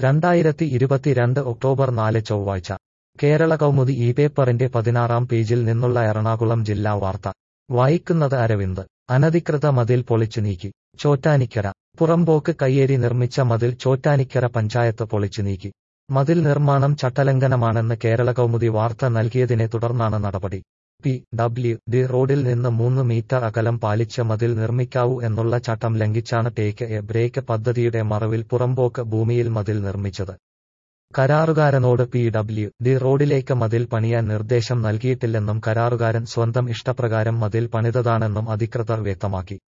2022 October 4 ചൊവ്വാഴ്ച കേരള കൗമുദി ഈ പേപ്പറിന്റെ 16-ാം പേജിൽ നിന്നുള്ള എറണാകുളം ജില്ലാ വാർത്ത വായിക്കുന്നത് അരവിന്ദ്. അനധികൃത മതിൽ പൊളിച്ചു നീക്കി. ചോറ്റാനിക്കര. പുറമ്പോക്ക് കയ്യേരി നിർമ്മിച്ച മതിൽ ചോറ്റാനിക്കര പഞ്ചായത്ത് പൊളിച്ചു നീക്കി. മതിൽ നിർമ്മാണം ചട്ടലംഘനമാണെന്ന് കേരള കൗമുദി വാർത്ത നൽകിയതിനെ തുടർന്നാണ് നടപടി. പി.ഡബ്ല്യു.ഡി. റോഡിൽ നിന്ന് 3 മീറ്റർ അകലം പാലിച്ച് മതിൽ നിർമ്മിക്കാവൂ എന്നുള്ള ചട്ടം ലംഘിച്ചാണ് ടേക്ക് എ ബ്രേക്ക് പദ്ധതിയുടെ മറവിൽ പുറമ്പോക്ക് ഭൂമിയിൽ മതിൽ നിർമ്മിച്ചത്. കരാറുകാരനോട് പി.ഡബ്ല്യു.ഡി. റോഡിലേക്ക് മതിൽ പണിയാൻ നിർദ്ദേശം നൽകിയിട്ടില്ലെന്നും കരാറുകാരൻ സ്വന്തം ഇഷ്ടപ്രകാരം മതിൽ പണിതതാണെന്നും അധികൃതർ വ്യക്തമാക്കി.